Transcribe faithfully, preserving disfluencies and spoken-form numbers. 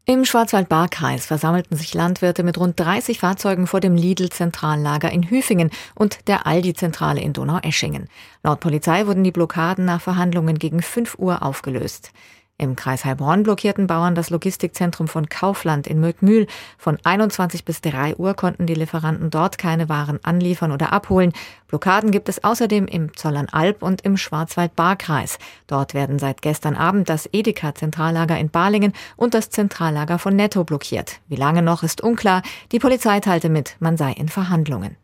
Im Schwarzwald-Baar-Kreis versammelten sich Landwirte mit rund dreißig Fahrzeugen vor dem Lidl-Zentrallager in Hüfingen und der Aldi-Zentrale in Donaueschingen. Laut Polizei wurden die Blockaden nach Verhandlungen gegen fünf Uhr aufgelöst. Im Kreis Heilbronn blockierten Bauern das Logistikzentrum von Kaufland in Möckmühl. Von einundzwanzig bis drei Uhr konnten die Lieferanten dort keine Waren anliefern oder abholen. Blockaden gibt es außerdem im Zollernalb und im Schwarzwald-Baar-Kreis. Dort werden seit gestern Abend das Edeka-Zentrallager in Balingen und das Zentrallager von Netto blockiert. Wie lange noch, ist unklar. Die Polizei teilte mit, man sei in Verhandlungen.